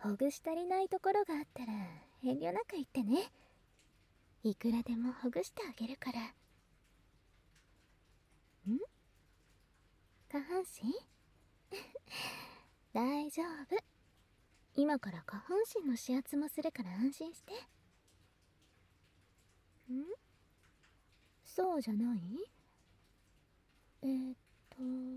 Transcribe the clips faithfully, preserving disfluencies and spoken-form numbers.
ほぐし足りないところがあったら遠慮なく言ってね。いくらでもほぐしてあげるから。ん？下半身？大丈夫。今から下半身の指圧もするから安心して。ん？そうじゃない？えー、っと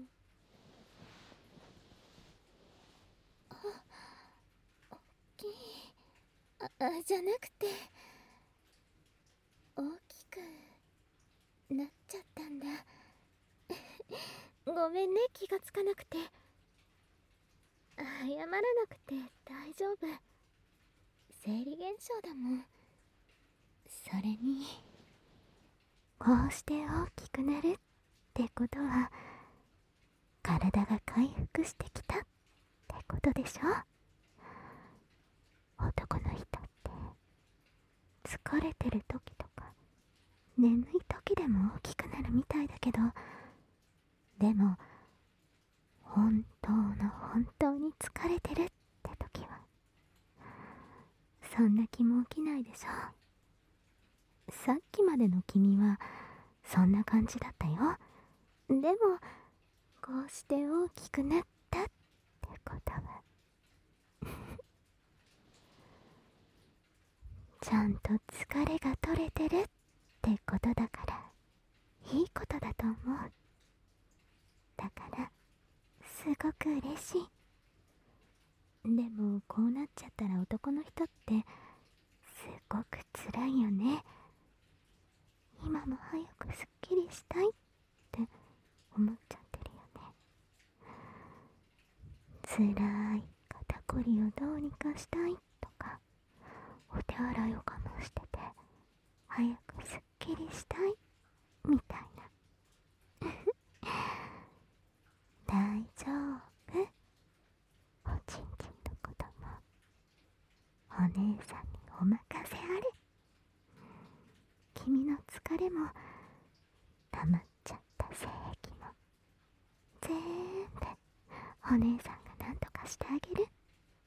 あ、おっきい。あ、あじゃなくて、大きくなっちゃったんだ。ごめんね、気がつかなくて。謝らなくて大丈夫。生理現象だもん。それに、こうして大きくなるってことは、体が回復してきたってことでしょ。男の人って疲れてる時とか眠い時でも大きくなるみたいだけど、でも本当の本当に疲れてるって時はそんな気も起きないでしょ。さっきまでの君はそんな感じだったよ。でもこうして大きくなったってことはちゃんと疲れが取れてるってことだから、いいことだと思う。だからすごく嬉しい。でもこうなっちゃったら男の人ってすごく辛いよね。今も早くすっきりしたいって思っちゃってるよね。辛い肩こりをどうにかしたいとか、お手洗いを我慢してて早くすっきりしたいみたいな。大丈夫。おちんちんのこともお姉さんにお任せあれ。君の疲れも溜まっちゃった精液も全部お姉さんが何とかしてあげる。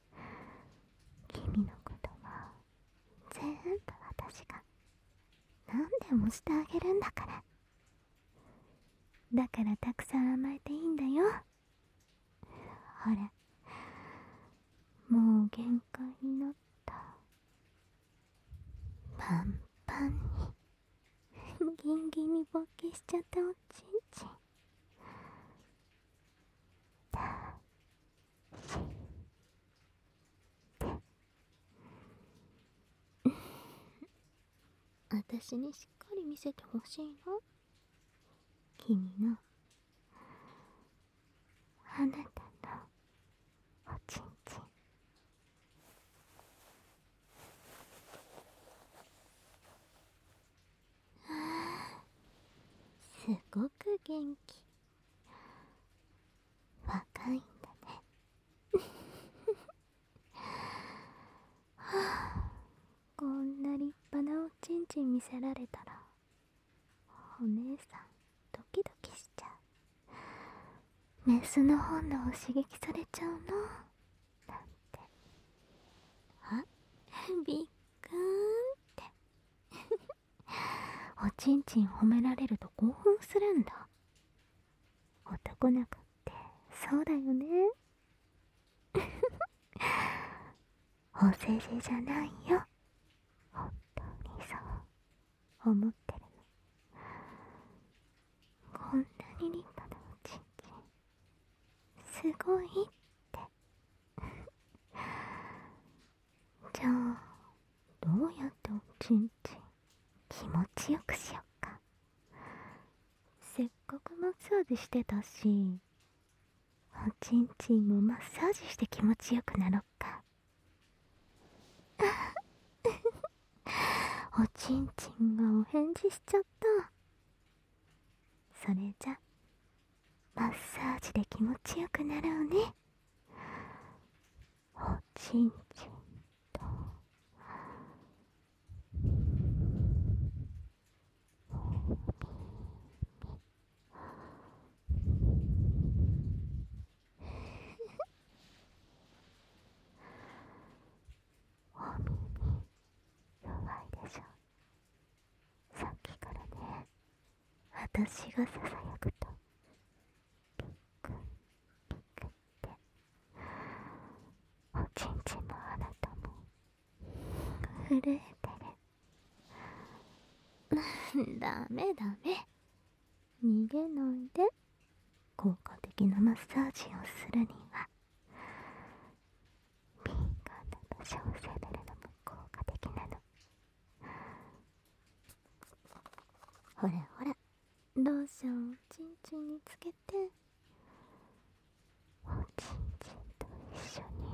君のことは全部私が何でもしてあげるんだから。だからたくさん甘えていいんだよ。ほら、もう限界になった。パンパンにギンギンに勃起しちゃったおちんちん。だし私にしっかり見せてほしいの。君のあなたのおちんちん。あー、すごく元気。若いんだね。はあ、こんな立派なおちんちん見せられたらお姉さんドキドキしちゃう。メスの本能を刺激されちゃうのなんて。あ、びっくーんっておちんちん褒められると興奮するんだ。男の子ってそうだよね。お世辞じゃないよ。本当にそう思ってるの。こんなに立派なおちんちんすごいって。じゃあどうやっておちんちん気持ちよくしよっか。せっかくマッサージしてたし、おちんちんもマッサージして気持ちよくなろっか。おちんちんがお返事しちゃった。それじゃマッサージで気持ちよくなろうね。おちんちんと私がささやくとピクピクっておちんちんのあなたも震えてる。ダメダメ、逃げないで。効果的なマッサージをするには敏感な場所を攻めるのも効果的なの。ほらほら、ローションをちんちんにつけて、おちんちんと一緒に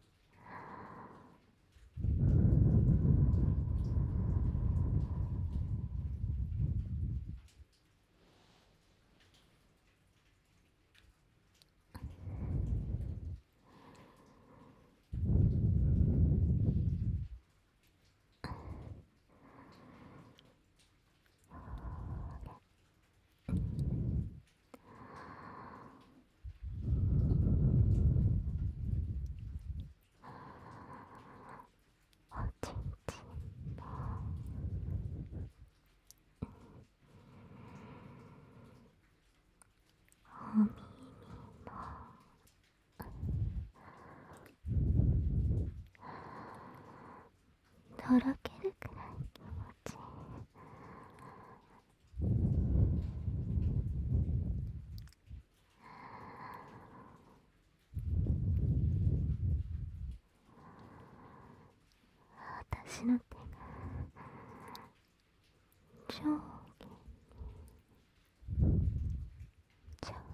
お耳もとろけるくらい気持ちいい。私の手が上下上下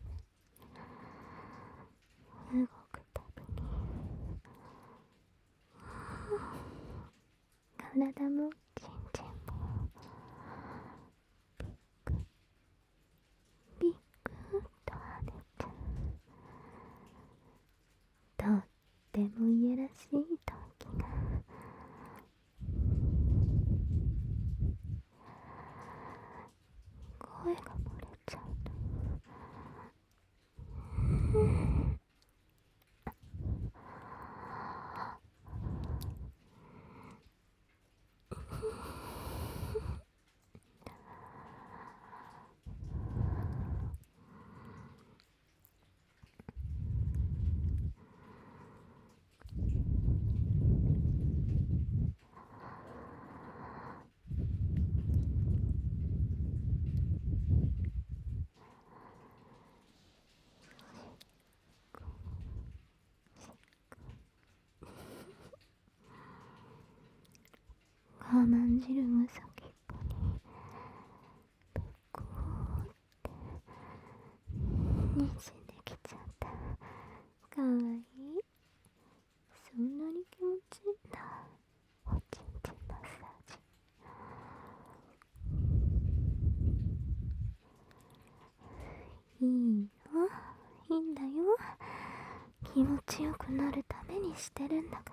動くたびに体もちんちんもピクピクっと跳ねちゃう。とってもいやらしい時が声が漏れちゃうの。うん我慢汁が先っぽにペコーってにじんできちゃった。かわいい。そんなに気持ちいいんだ、おちんちんマッサージ。いいよ、いいんだよ。気持ちよくなるためにしてるんだから。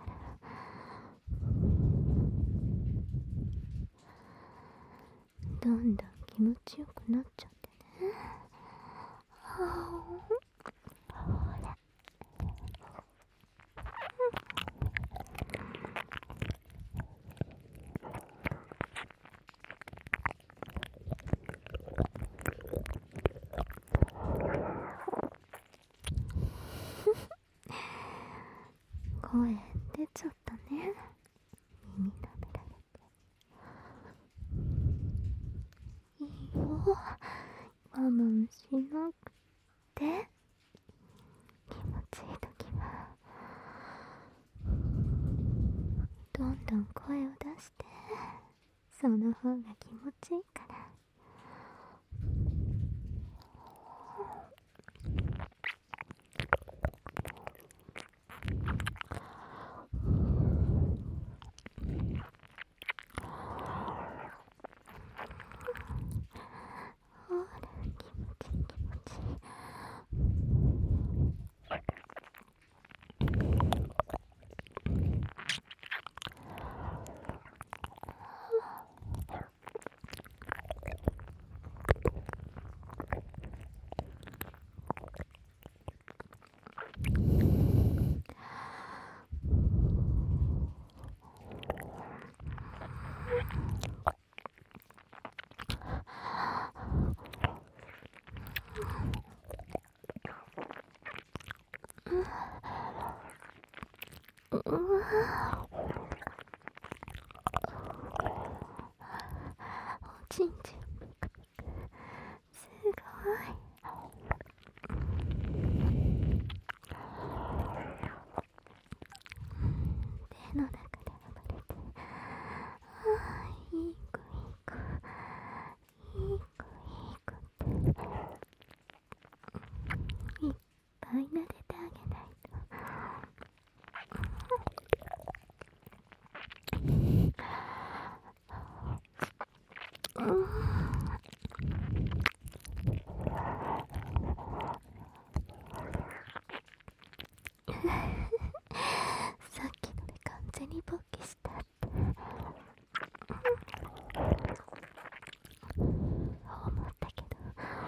どんどん気持ちよくなっちゃってね。はあ、ほら。声出ちゃったね。耳舐められて。いいよ、我慢しなくて。気持ちいいときはどんどん声を出して、その方が気持ちいいから。ほら、気持ちいい気持ちいい。 うわ、おちんちんピクピク、すごい。手の中で暴れて、ああ、いい子いい子、いい子いい子っていっぱい撫でてあげないと。うん、さっきので完全に勃起したって思ったけど、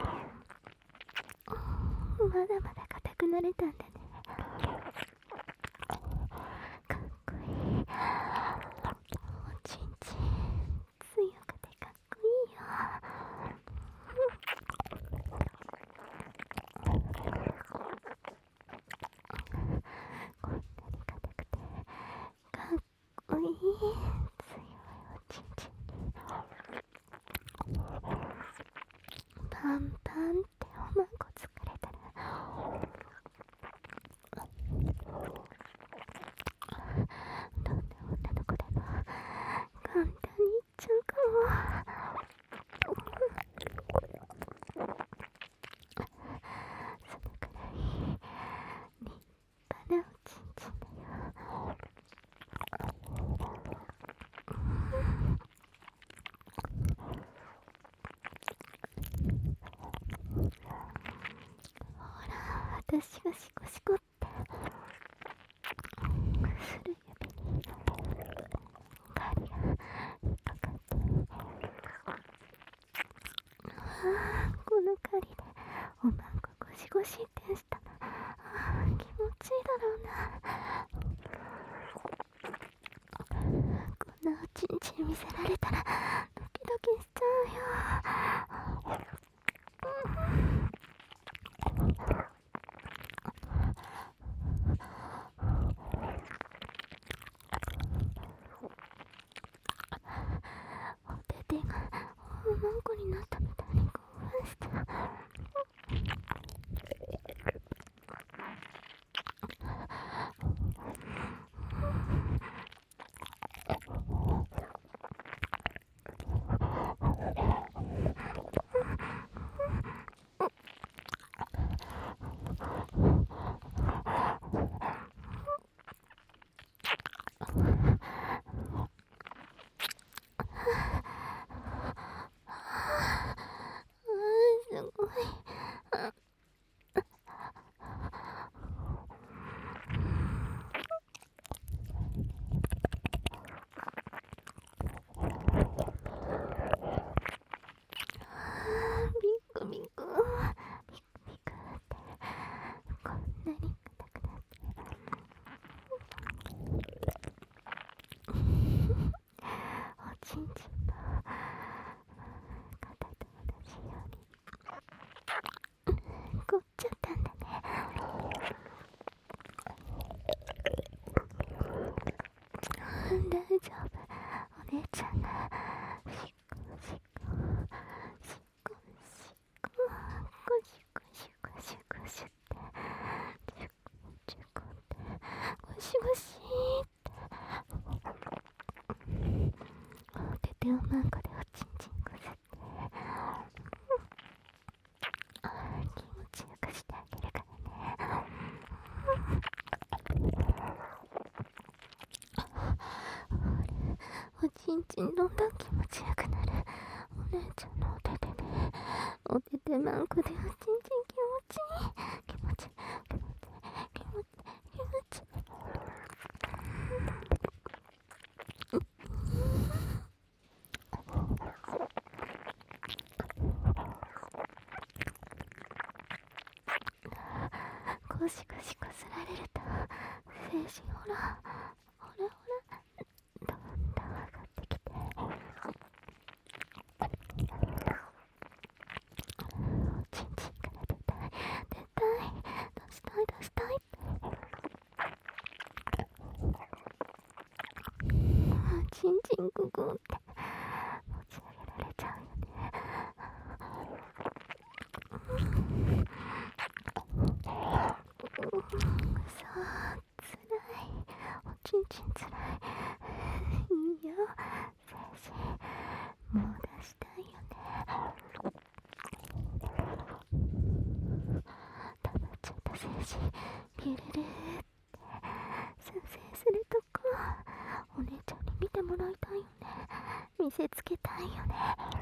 まだまだ硬くなれたんだね。かっこいい。おちんちん強くてかっこいいよ。こんなに硬くてかっこいい強いおちんちんにパンパンっておまんこつかれたら、どんな女の子でも簡単にいっちゃうかも。そのくらい立派なおちんちんだよ。ほら、私がシコシコってする指に針が引っかかって、ああ、この針でおまんこゴシゴシってしたの、ああ、気持ちいいだろうな。こんなおちんちん見せられたらドキドキしちゃうよ。お手手がおまんこになったみたいに興奮した。すごい。ビクビクビクビクってこんなに硬くなって、おちんちんの硬と同じように凝っちゃったんだね。大丈夫、お姉ちゃんがしっこしっこしっこしっこゴシゴシゴシゴシってチュコチュコってゴシゴシってお手手をまんこでおちんちんこすって、気持ちよくしてあげるからね。おちんちんどんどん気持ちよくなる。お姉ちゃんのお手手でお手手まんこでおちんちん気持ちいい気持ちいい気持ちいい気持ちいい気持ちいい。ゴシゴシこすられると精神ほらほらほらどんどん上がってきて、おちんちんから出たい出たい出したい出したいってちんちんググンって持ち上げられちゃうよね。そう、つらい。おちんちんつらい。いいよ、精子もう出したいよね。溜まっちゃった精子ピュルルって撮影するとこお姉ちゃんに見てもらいたいよね。見せつけたいよね。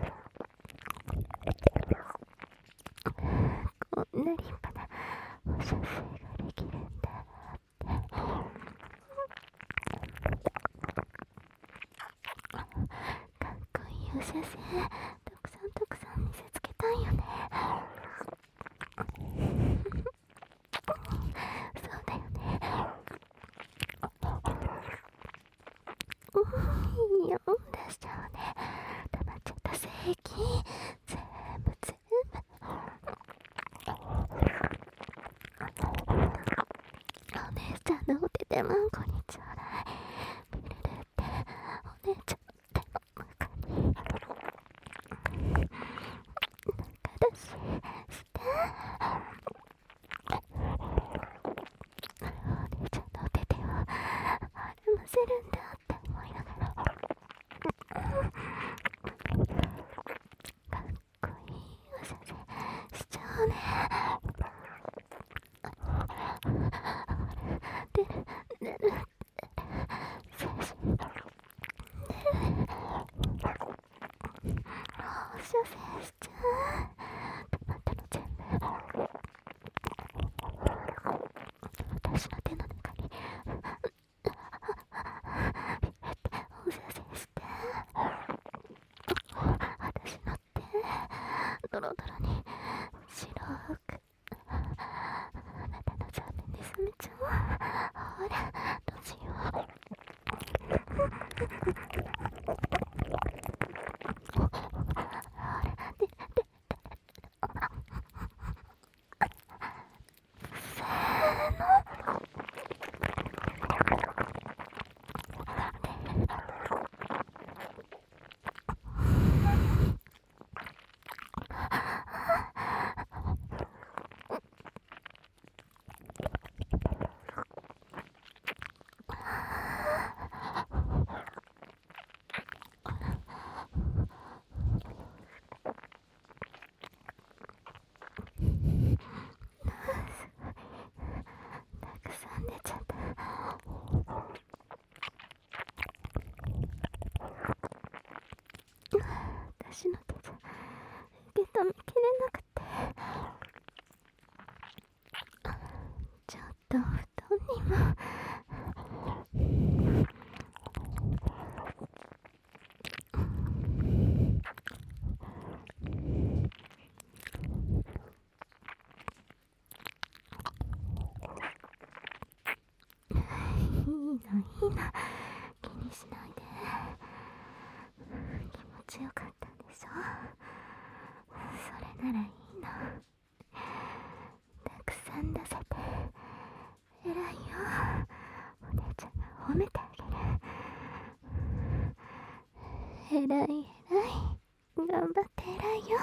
こんな立派なお写生ができるんだってかっこいいお写生たくさんたくさん見せつけたいよね。そうだよね。うん、いいよ、出しちゃうね。溜まっちゃった精液全部全部お姉ちゃんのお手手マンコにちょうだい。ピルルってお姉ちゃんの手の中に中出ししてお姉ちゃんのお手手を歩ませるんだって思いながらかっこいいお写真しちゃうね。出る出る精子出るお写生しちゃう。溜まったの全部私の手の中にお写生して私の手ドロドロに白くあなたの残念に冷めちゃう。ほらどうしよう。ほらででせーのたくさん出ちゃった。私の手じゃ受け止めきれなくてちょっと布団にもいいのいいの気にしないで。気持ちよかったんでしょ。それならいいの。たくさん出せて偉いよ。お姉ちゃんが褒めてあげる。偉い偉い頑張って偉いよ。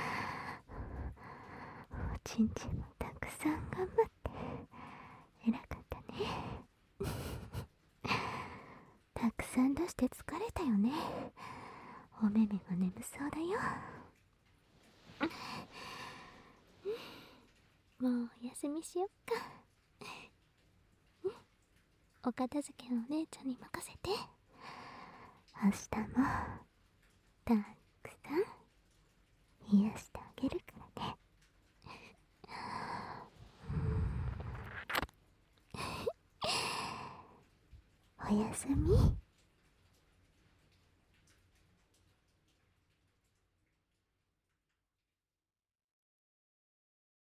おちんちんもたくさん頑張って偉かったね。たくさん出して疲れたよね。おめめも眠そうだよ。もうお休みしよっか。お片付けはお姉ちゃんに任せて。明日もたくさん癒してあげるからね。おやすみ。